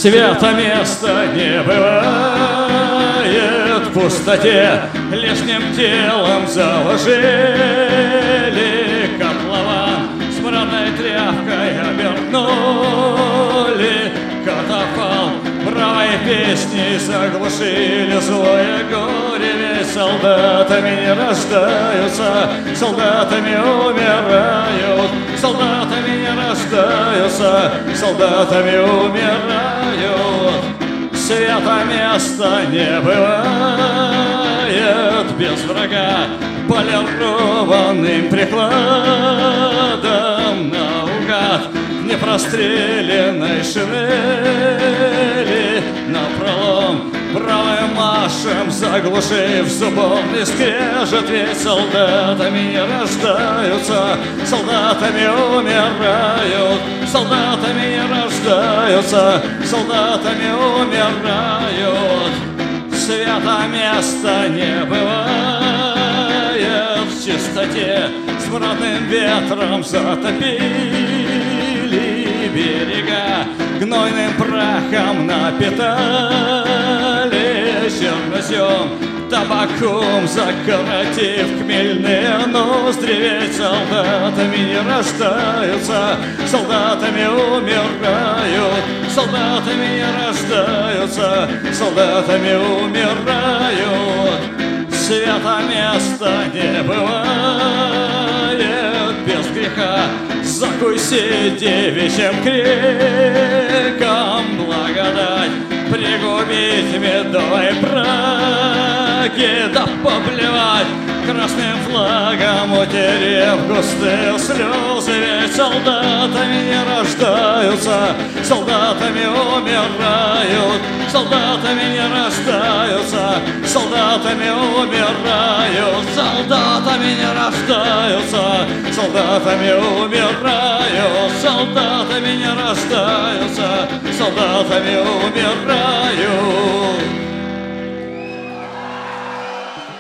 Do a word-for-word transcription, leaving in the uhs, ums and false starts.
Свято места не бывает в пустоте, лишним телом заложили котлован, смрадной тряпкой обернули катафалк, бравой песней заглушили злое горе. Ведь солдатами не рождаются, солдатами умирают, солдатами не рождаются, солдатами умирают. Свято места не бывает без врага, полированным прикладом наугад, непростреленной шинели напролом, правым машем заглушив зубовный скрежет. Ведь солдатами не рождаются, солдатами умирают, солдатами не рождаются, солдатами умирают. Свято места не бывает в чистоте, смрадным ветром затопили берега, гнойным прахом напитали чернозем, табаком закоротив хмельные ноздри. Ведь солдатами не рождаются, солдатами умирают, солдатами не рождаются, солдатами умирают. Свято места не бывает без греха, закуси девичьим криком благодать, пригубить медовой браги, да поплевать красным флагом, утерев густые слезы. Ведь солдатами не рождаются, солдатами умирают, солдатами не рождаются, солдатами умирают, солдатами не рождаются, солдатами умирают, солдатами не рождаются, солдатами умирают.